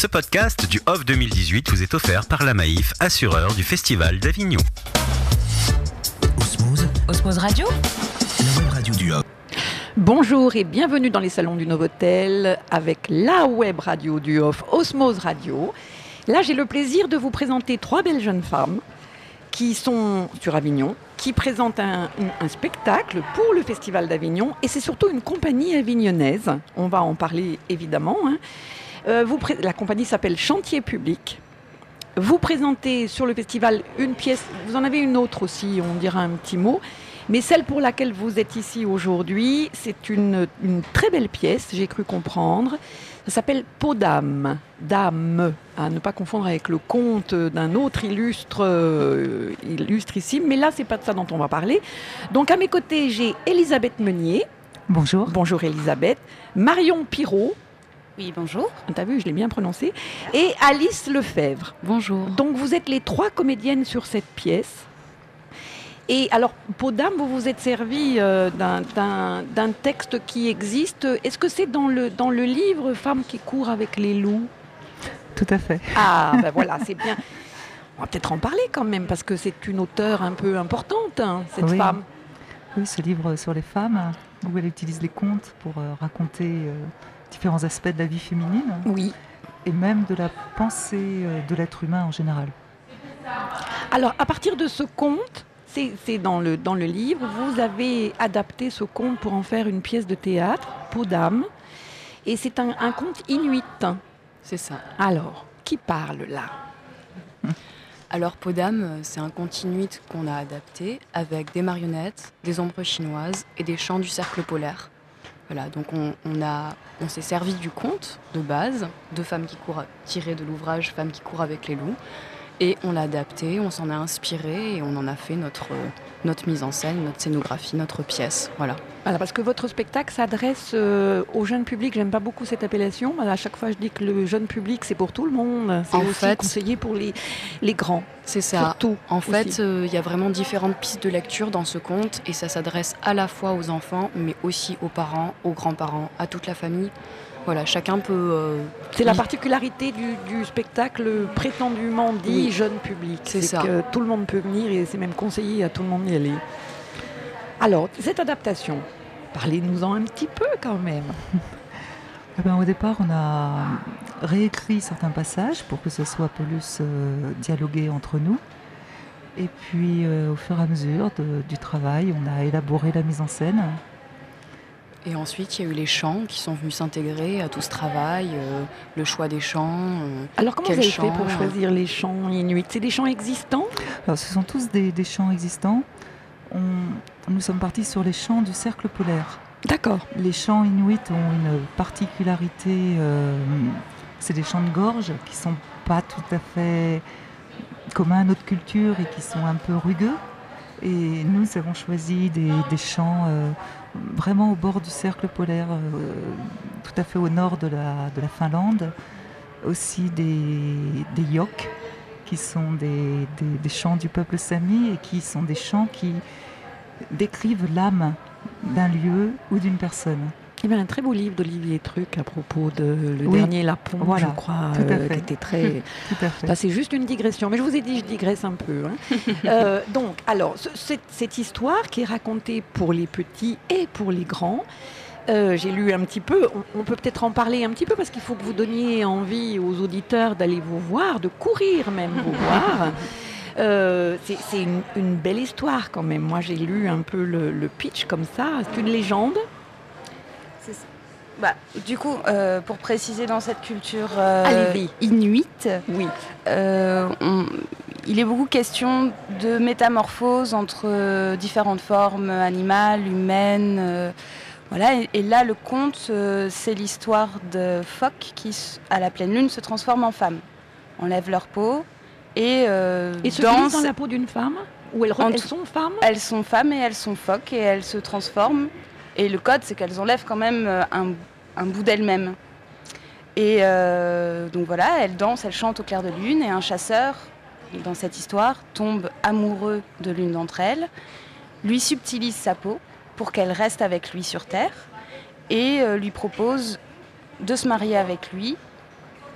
Ce podcast du Off 2018 vous est offert par la Maïf, assureur du Festival d'Avignon. Osmose Radio, la web radio du Off. Bonjour et bienvenue dans les salons du Novotel avec la web radio du Off, Osmose Radio. Là, j'ai le plaisir de vous présenter trois belles jeunes femmes qui sont sur Avignon, qui présentent un spectacle pour le Festival d'Avignon et c'est surtout une compagnie avignonnaise. On va en parler évidemment. La compagnie s'appelle Chantier Public. Vous présentez sur le festival une pièce, vous en avez une autre aussi, on dira un petit mot. Mais celle pour laquelle vous êtes ici aujourd'hui, c'est une très belle pièce, j'ai cru comprendre. Ça s'appelle Peau d'âme, dame, à ne pas confondre avec le conte d'un autre illustrissime. Mais là, c'est pas de ça dont on va parler. Donc à mes côtés, j'ai Elisabeth Meunier. Bonjour. Bonjour Elisabeth. Marion Pirot. oui bonjour. T'as vu, je l'ai bien prononcé. Et Alice Lefebvre. Bonjour. Donc vous êtes les trois comédiennes sur cette pièce. Et alors, Peau d'âme, vous vous êtes servi d'un texte qui existe. Est-ce que c'est dans le livre « Femme qui court avec les loups » ? Tout à fait. Ah, ben voilà, c'est bien. On va peut-être en parler quand même, parce que c'est une auteure un peu importante, cette femme. Oui, ce livre sur les femmes, où elle utilise les contes pour raconter différents aspects de la vie féminine. Oui. Et même de la pensée de l'être humain en général. Alors, à partir de ce conte... C'est dans le livre, vous avez adapté ce conte pour en faire une pièce de théâtre, Peau d'âme, et c'est un conte inuit. C'est ça. Alors, qui parle là ? Alors Peau d'âme, c'est un conte inuit qu'on a adapté avec des marionnettes, des ombres chinoises et des chants du cercle polaire. Voilà, donc on s'est servi du conte de base, de Femmes qui courent, tiré de l'ouvrage Femmes qui courent avec les loups. Et on l'a adapté, on s'en a inspiré et on en a fait notre mise en scène, notre scénographie, notre pièce. Voilà. Voilà, parce que votre spectacle s'adresse au jeune public. J'aime pas beaucoup cette appellation. À chaque fois, je dis que le jeune public, c'est pour tout le monde. C'est aussi conseillé pour les grands. C'est ça. Surtout. En fait, il y a vraiment différentes pistes de lecture dans ce conte et ça s'adresse à la fois aux enfants, mais aussi aux parents, aux grands-parents, à toute la famille. Voilà, chacun peut... C'est la particularité du spectacle prétendument dit jeune public. C'est ça. Que tout le monde peut venir et c'est même conseillé à tout le monde d'y aller. Alors, cette adaptation, parlez-nous-en un petit peu quand même. Au départ, on a réécrit certains passages pour que ce soit plus dialogué entre nous. Et puis, au fur et à mesure du travail, on a élaboré la mise en scène. Et ensuite, il y a eu les chants qui sont venus s'intégrer à tout ce travail, le choix des chants. Alors, comment vous avez fait pour choisir les chants inuits ? C'est des chants existants ? Alors, ce sont tous des chants existants. Nous sommes partis sur les chants du cercle polaire. D'accord. Les chants inuits ont une particularité, c'est des chants de gorge qui ne sont pas tout à fait communs à notre culture et qui sont un peu rugueux. Et nous avons choisi des chants vraiment au bord du cercle polaire, tout à fait au nord de la Finlande. Aussi des yoks, qui sont des chants du peuple sami et qui sont des chants qui décrivent l'âme d'un lieu ou d'une personne. Il y avait un très beau livre d'Olivier Truc à propos de le dernier Lapon, voilà, je crois, qui était très... Tout à fait. Là, c'est juste une digression, mais je vous ai dit, je digresse un peu. Donc, alors, cette histoire qui est racontée pour les petits et pour les grands, j'ai lu un petit peu, on peut peut-être en parler un petit peu, parce qu'il faut que vous donniez envie aux auditeurs d'aller vous voir, de courir même vous voir. C'est une belle histoire quand même. Moi, j'ai lu un peu le pitch comme ça. C'est une légende. Du coup, pour préciser dans cette culture inuite, oui. Il est beaucoup question de métamorphose entre différentes formes animales, humaines. Voilà. Et là, le conte, c'est l'histoire de phoques qui, à la pleine lune, se transforment en femmes. Enlèvent leur peau et se glissent dans la peau d'une femme. Ou elles sont femmes. Elles sont femmes et elles sont phoques et elles se transforment. Et le code, c'est qu'elles enlèvent quand même un bout d'elles-mêmes. Et donc voilà, elles dansent, elles chantent au clair de lune. Et un chasseur, dans cette histoire, tombe amoureux de l'une d'entre elles, lui subtilise sa peau pour qu'elle reste avec lui sur Terre et lui propose de se marier avec lui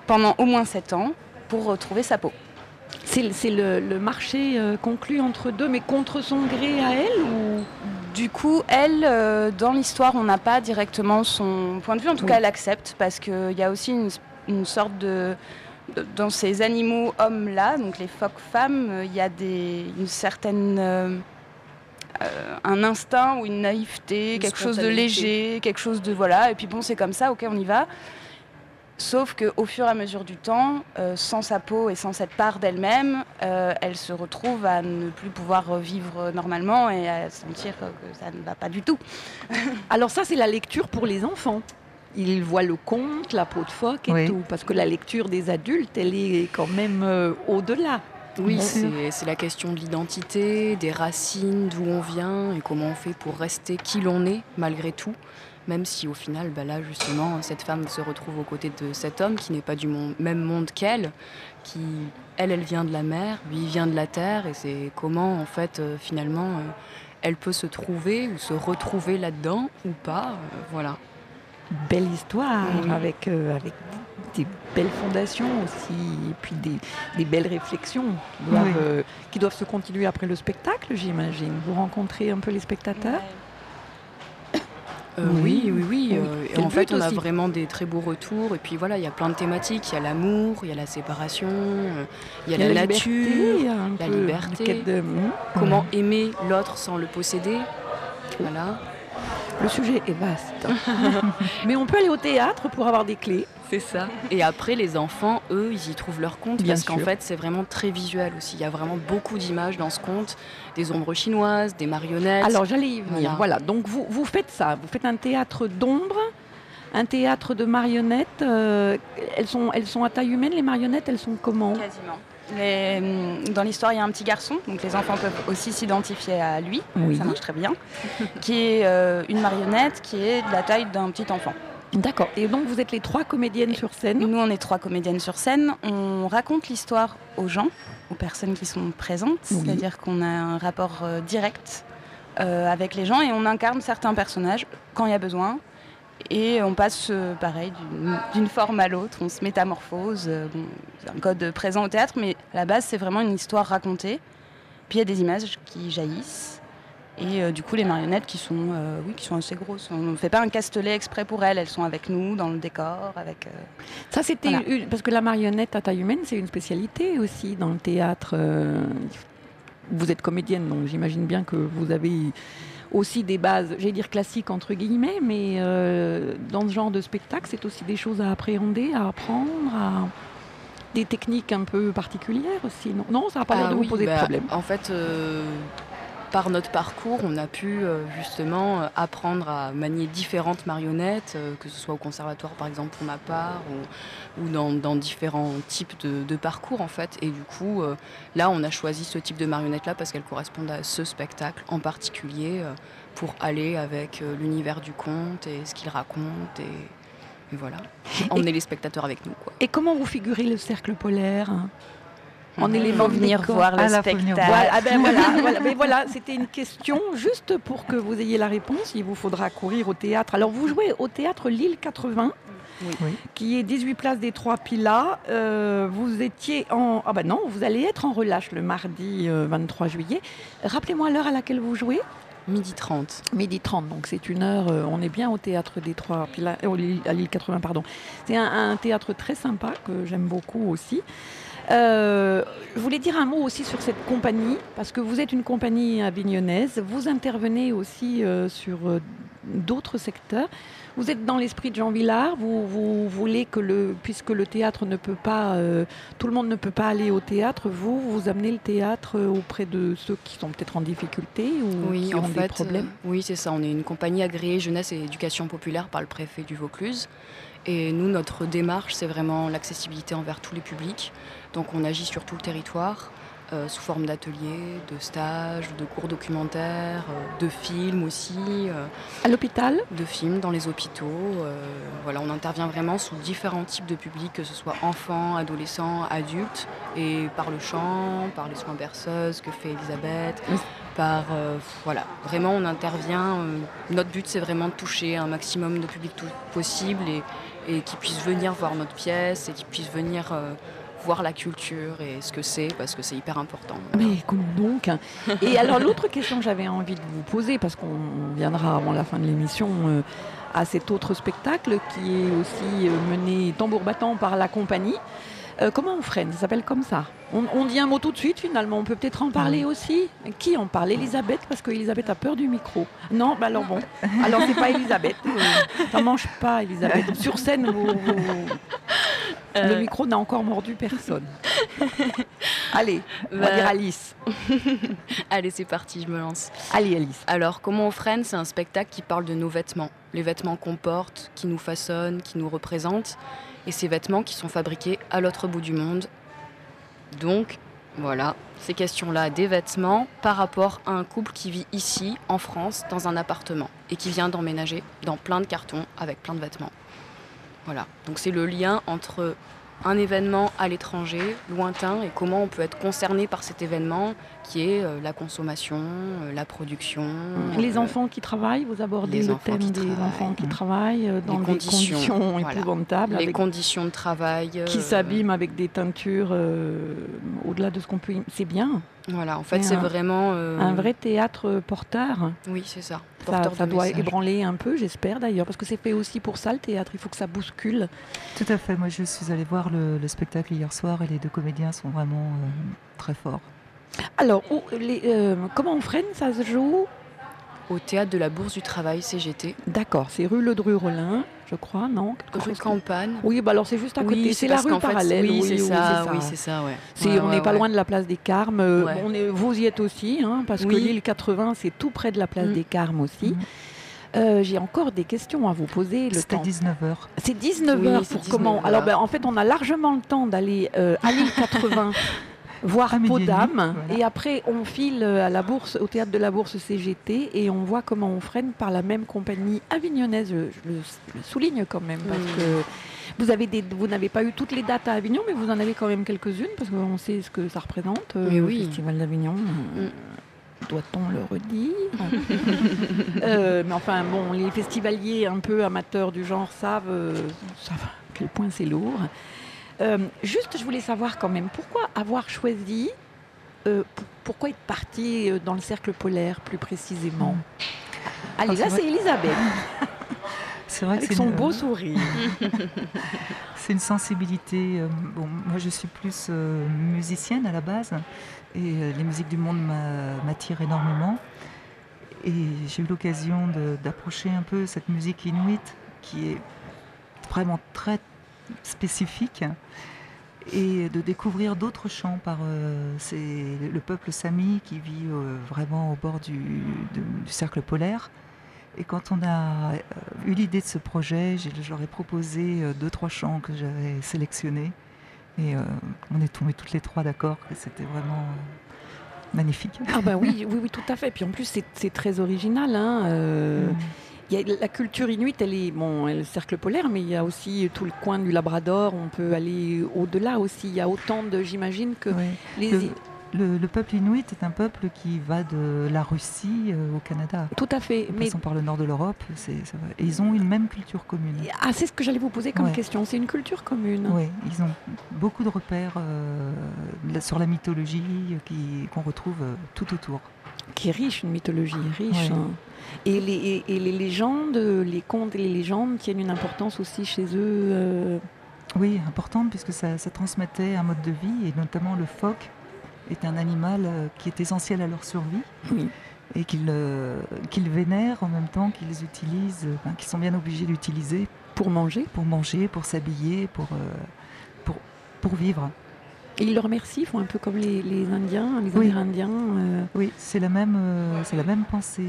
pendant au moins 7 ans pour retrouver sa peau. C'est le marché conclu entre deux, mais contre son gré à elle ou... Du coup, elle, dans l'histoire, on n'a pas directement son point de vue. En tout cas, elle accepte parce qu'il y a aussi une sorte de... Dans ces animaux hommes-là, donc les phoques femmes, il y a une certaine... un instinct ou une naïveté, quelque chose de léger, quelque chose de... Voilà, et puis bon, c'est comme ça, ok, on y va. Sauf qu'au fur et à mesure du temps, sans sa peau et sans cette part d'elle-même, elle se retrouve à ne plus pouvoir vivre normalement et à sentir que ça ne va pas du tout. Alors ça, c'est la lecture pour les enfants. Ils voient le conte, la peau de phoque et tout, parce que la lecture des adultes, elle est quand même au-delà. Oui, c'est la question de l'identité, des racines, d'où on vient et comment on fait pour rester qui l'on est malgré tout. Même si au final, là justement, cette femme se retrouve aux côtés de cet homme qui n'est pas du même monde qu'elle, qui, elle vient de la mer, lui vient de la terre, et c'est comment en fait finalement elle peut se trouver ou se retrouver là-dedans ou pas, voilà. Belle histoire, avec des belles fondations aussi, et puis des belles réflexions qui doivent se continuer après le spectacle, j'imagine. Vous rencontrez un peu les spectateurs ? Oui. Et en fait, on a vraiment des très beaux retours. Et puis voilà, il y a plein de thématiques. Il y a l'amour, il y a la séparation, il y a la nature, la liberté. Comment aimer l'autre sans le posséder. Voilà. Le sujet est vaste. Mais on peut aller au théâtre pour avoir des clés. C'est ça. Et après, les enfants, eux, ils y trouvent leur compte parce qu'en fait, c'est vraiment très visuel aussi. Il y a vraiment beaucoup d'images dans ce conte, des ombres chinoises, des marionnettes. Alors, j'allais y venir. Voilà. Donc, vous faites ça. Vous faites un théâtre d'ombre, un théâtre de marionnettes. Elles sont à taille humaine, les marionnettes, elles sont comment ? Quasiment. Dans l'histoire, il y a un petit garçon, donc les enfants peuvent aussi s'identifier à lui, ça marche très bien, qui est une marionnette qui est de la taille d'un petit enfant. D'accord. Et donc vous êtes les 3 comédiennes sur scène ? Nous, on est 3 comédiennes sur scène. On raconte l'histoire aux gens, aux personnes qui sont présentes, c'est-à-dire qu'on a un rapport direct avec les gens et on incarne certains personnages quand il y a besoin. Et on passe, pareil, d'une forme à l'autre, on se métamorphose. C'est un code présent au théâtre, mais à la base, c'est vraiment une histoire racontée. Puis il y a des images qui jaillissent. Et du coup, les marionnettes qui sont assez grosses. On ne fait pas un castelet exprès pour elles sont avec nous, dans le décor. Ça, c'était parce que la marionnette à taille humaine, c'est une spécialité aussi dans le théâtre. Vous êtes comédienne, donc j'imagine bien que vous avez aussi des bases, j'allais dire classiques entre guillemets, mais dans ce genre de spectacle, c'est aussi des choses à appréhender, à apprendre, des techniques un peu particulières aussi. Non, ça n'a pas l'air de vous poser de problème. En fait, par notre parcours, on a pu justement apprendre à manier différentes marionnettes, que ce soit au conservatoire par exemple pour ma part, ou dans différents types de parcours en fait. Et du coup, là on a choisi ce type de marionnette-là parce qu'elle correspond à ce spectacle en particulier, pour aller avec l'univers du conte et ce qu'il raconte, et voilà. Emmener les spectateurs avec nous, quoi. Et comment vous figurez le cercle polaire ? En élément venir voir le spectacle. Voilà, c'était une question juste pour que vous ayez la réponse. Il vous faudra courir au théâtre. Alors vous jouez au théâtre Lille 80, qui est 18 places des 3 Pilas. Vous étiez vous allez être en relâche le mardi 23 juillet. Rappelez-moi l'heure à laquelle vous jouez. 12h30. 12h30, donc c'est une heure, on est bien au théâtre des 3 Pilas, à Lille 80, pardon. C'est un théâtre très sympa que j'aime beaucoup aussi. Je voulais dire un mot aussi sur cette compagnie, parce que vous êtes une compagnie avignonnaise, vous intervenez aussi sur d'autres secteurs. Vous êtes dans l'esprit de Jean Vilar, vous voulez que puisque le théâtre ne peut pas, tout le monde ne peut pas aller au théâtre, vous amenez le théâtre auprès de ceux qui sont peut-être en difficulté ou qui ont des problèmes. Oui, c'est ça, on est une compagnie agréée jeunesse et éducation populaire par le préfet du Vaucluse. Et nous, notre démarche, c'est vraiment l'accessibilité envers tous les publics. Donc on agit sur tout le territoire, sous forme d'ateliers, de stages, de cours documentaires, de films aussi. À l'hôpital ? De films dans les hôpitaux. Voilà, on intervient vraiment sous différents types de publics, que ce soit enfants, adolescents, adultes, et par le chant, par les soins berceuses que fait Elisabeth, voilà, vraiment on intervient. Notre but, c'est vraiment de toucher un maximum de public possible et qu'ils puissent venir voir notre pièce et qu'ils puissent venir voir la culture et ce que c'est, parce que c'est hyper important. Mais comment donc? Et alors l'autre question que j'avais envie de vous poser, parce qu'on viendra avant la fin de l'émission à cet autre spectacle qui est aussi mené tambour battant par la compagnie. Comment on freine? Ça s'appelle comme ça. On dit un mot tout de suite finalement, on peut peut-être en parler aussi. Qui en parle? Elisabeth, parce qu'Elisabeth a peur du micro. Non, bah alors bon. Alors c'est pas Elisabeth. Ça mange pas Elisabeth. Sur scène, le micro n'a encore mordu personne. Allez, on va dire Alice. Allez, c'est parti, je me lance. Allez Alice. Alors, Comment on freine, c'est un spectacle qui parle de nos vêtements. Les vêtements qu'on porte, qui nous façonnent, qui nous représentent. Et ces vêtements qui sont fabriqués à l'autre bout du monde. Donc, voilà, ces questions-là des vêtements par rapport à un couple qui vit ici, en France, dans un appartement et qui vient d'emménager dans plein de cartons avec plein de vêtements. Voilà, donc c'est le lien entre un événement à l'étranger, lointain, et comment on peut être concerné par cet événement qui est la consommation, la production. Les enfants qui travaillent, vous abordez le thème des enfants qui travaillent dans des conditions épouvantables. Les conditions de travail. Qui s'abîment avec des teintures au-delà de ce qu'on peut... C'est bien. Voilà, en fait, c'est vraiment... un vrai théâtre porteur. Oui, c'est ça. Ça doit ébranler un peu, j'espère d'ailleurs, parce que c'est fait aussi pour ça, le théâtre. Il faut que ça bouscule. Tout à fait. Moi, je suis allée voir le spectacle hier soir et les deux comédiens sont vraiment très forts. Alors, comment on freine? Ça se joue au théâtre de la Bourse du Travail, CGT. D'accord, c'est rue Ledru-Rollin, je crois, non? Rue Campagne. Oui, bah alors c'est juste à côté. Oui, c'est la rue parallèle. Oui, c'est ça. Oui, c'est ça, ouais. On n'est pas loin de la place des Carmes. Vous y êtes aussi, hein, parce que l'île 80, c'est tout près de la place des Carmes aussi. J'ai encore des questions à vous poser. C'était 19h. C'est 19h pour comment? Alors, en fait, on a largement le temps d'aller à l'île 80 voir Podam, et après on file à la Bourse, au théâtre de la Bourse CGT, et on voit comment on freine par la même compagnie avignonnaise. Je le souligne quand même, parce que vous n'avez pas eu toutes les dates à Avignon, mais vous en avez quand même quelques-unes, parce qu'on sait ce que ça représente, le Festival d'Avignon. Doit-on le redire? Mais enfin, bon, les festivaliers un peu amateurs du genre savent à quel point c'est lourd. Juste, je voulais savoir quand même, pourquoi avoir choisi, pourquoi être parti dans le cercle polaire plus précisément? Allez, là c'est Elisabeth. C'est vrai avec son beau sourire. C'est une sensibilité. Moi je suis plus musicienne à la base, et les musiques du monde m'attirent énormément. Et j'ai eu l'occasion d'approcher un peu cette musique inuite qui est vraiment très spécifique, et de découvrir d'autres chants par le peuple Sami qui vit vraiment au bord du cercle polaire. Et quand on a eu l'idée de ce projet, je leur ai proposé 2-3 chants que j'avais sélectionnés, et on est tombés toutes les trois d'accord que c'était vraiment magnifique. Ah bah oui, tout à fait. Puis en plus c'est très original, hein. Il y a la culture inuite, elle est le cercle polaire, mais il y a aussi tout le coin du Labrador. On peut aller au-delà aussi. Il y a autant j'imagine que le peuple inuit est un peuple qui va de la Russie au Canada. Tout à fait. En passant par le nord de l'Europe, et ils ont une même culture commune. Ah, c'est ce que j'allais vous poser comme question. C'est une culture commune. Oui, ils ont beaucoup de repères sur la mythologie qu'on retrouve tout autour. Qui est riche, une mythologie riche. Hein. Et les légendes, les contes et les légendes tiennent une importance aussi chez eux. Oui, importante, puisque ça transmettait un mode de vie, et notamment le phoque est un animal qui est essentiel à leur survie, et qu'ils vénèrent en même temps qu'ils utilisent, qu'ils sont bien obligés d'utiliser pour manger, pour s'habiller, pour vivre. Et ils le remercient, font un peu comme les Indiens, les Amérindiens. Oui, c'est la même pensée.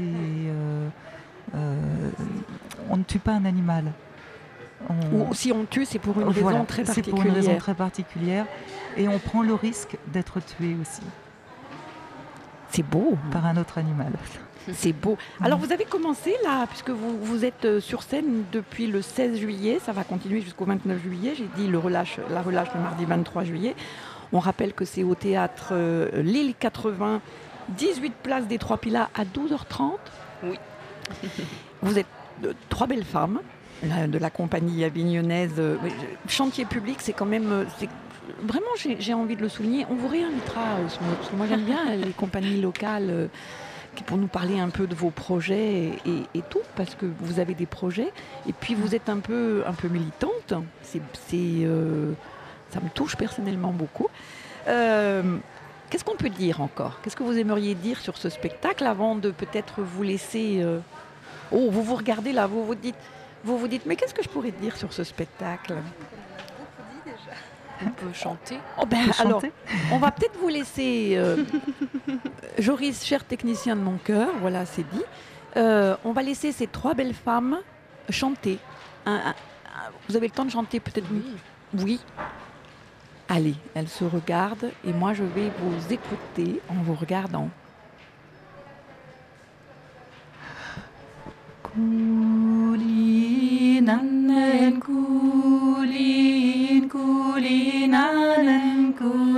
On ne tue pas un animal. Ou si on tue, c'est pour une raison très particulière. C'est pour une raison très particulière. Et on prend le risque d'être tué aussi. C'est beau. Par un autre animal. C'est beau. Alors vous avez commencé là, puisque vous êtes sur scène depuis le 16 juillet, ça va continuer jusqu'au 29 juillet. J'ai dit la relâche le mardi 23 juillet. On rappelle que c'est au théâtre L'Île 80, 18 places des Trois Pilas à 12h30. Oui. Vous êtes 3 belles femmes. de la compagnie avignonnaise. Chantier public, c'est quand même... vraiment, j'ai envie de le souligner. On vous réinvitera, Osmose, parce que moi j'aime bien les compagnies locales pour nous parler un peu de vos projets et tout, parce que vous avez des projets, et puis vous êtes un peu militante. Ça me touche personnellement beaucoup. Qu'est-ce qu'on peut dire encore? Qu'est-ce que vous aimeriez dire sur ce spectacle avant de peut-être vous laisser... Oh, vous regardez là, vous vous dites, mais qu'est-ce que je pourrais dire sur ce spectacle? On peut chanter. Oh ben, alors, on va peut-être vous laisser, Joris, cher technicien de mon cœur, voilà, c'est dit. On va laisser ces 3 belles femmes chanter. Vous avez le temps de chanter peut-être? Oui. Allez, elles se regardent et moi je vais vous écouter en vous regardant. Kulinanen kulinanen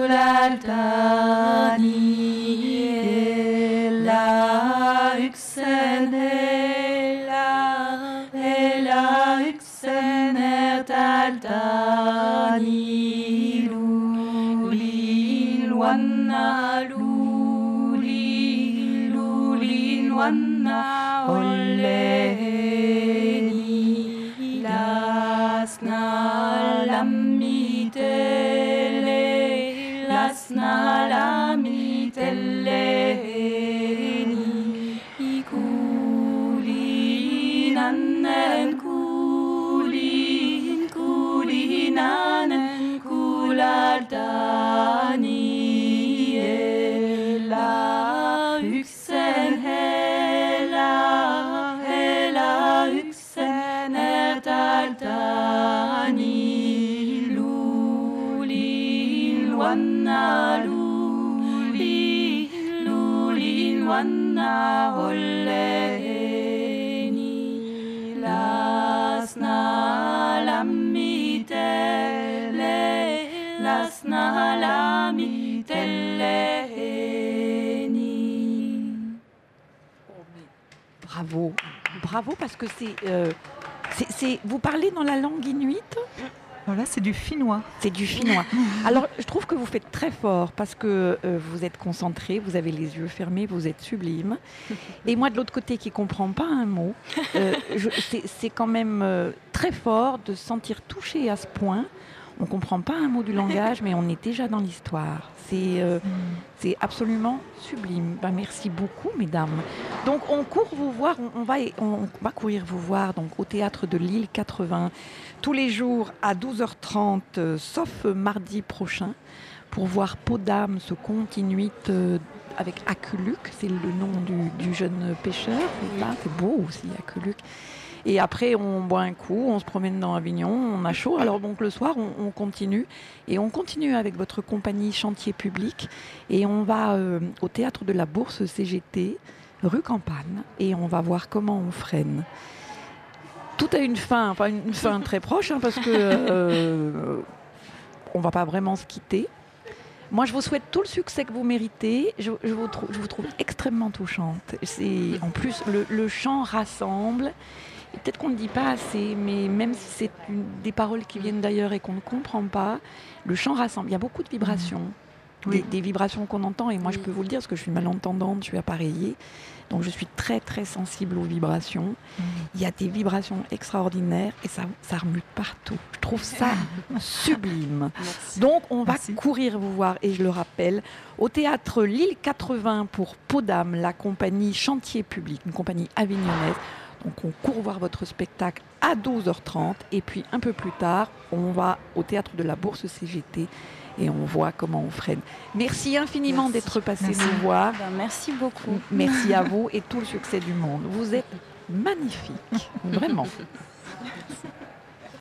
kulaltani la yksen hela yksen etaltani lulin wanna Olleni lasna lamitelleni kulinanen kulinanen kulaltani la yksen Taltani lulin wanna holleni lasna lamitelleni. Bravo parce que vous parlez dans la langue inuite? Voilà, c'est du finnois. C'est du finnois. Alors, je trouve que vous faites très fort parce que vous êtes concentré, vous avez les yeux fermés, vous êtes sublime. Et moi, de l'autre côté, qui ne comprends pas un mot, c'est quand même très fort de se sentir touché à ce point. On ne comprend pas un mot du langage, mais on est déjà dans l'histoire. C'est absolument sublime. Ben, merci beaucoup, mesdames. Donc, on court vous voir, on va courir vous voir donc, au théâtre de l'Île 80 tous les jours à 12h30, sauf mardi prochain, pour voir Peau d'âme, ce conte inuit avec Akuluk. C'est le nom du jeune pêcheur. C'est beau aussi, Akuluk. Et après, on boit un coup, on se promène dans Avignon, on a chaud. Alors donc le soir, on continue. Et on continue avec votre compagnie Chantier Public. Et on va au théâtre de la Bourse CGT, rue Campagne. Et on va voir comment on freine. Tout a une fin, enfin une fin très proche, hein, parce que on va pas vraiment se quitter. Moi, je vous souhaite tout le succès que vous méritez. Je vous trouve extrêmement touchante. En plus, le chant rassemble. Et peut-être qu'on ne dit pas assez, mais même si c'est des paroles qui viennent d'ailleurs et qu'on ne comprend pas, le chant rassemble. Il y a beaucoup de vibrations, des vibrations qu'on entend. Et moi, je peux vous le dire, parce que je suis malentendante, je suis appareillée. Donc, je suis très, très sensible aux vibrations. Il y a des vibrations extraordinaires et ça remue partout. Je trouve ça sublime. Merci. Donc, on va courir vous voir, et je le rappelle, au théâtre l'Île 80 pour Peau d'âme, la compagnie Chantier Public, une compagnie avignonnaise. Donc on court voir votre spectacle à 12h30 et puis un peu plus tard, on va au théâtre de la Bourse CGT et on voit comment on freine. Merci infiniment d'être passé nous voir. Merci beaucoup. Merci à vous et tout le succès du monde. Vous êtes magnifique, vraiment. Merci.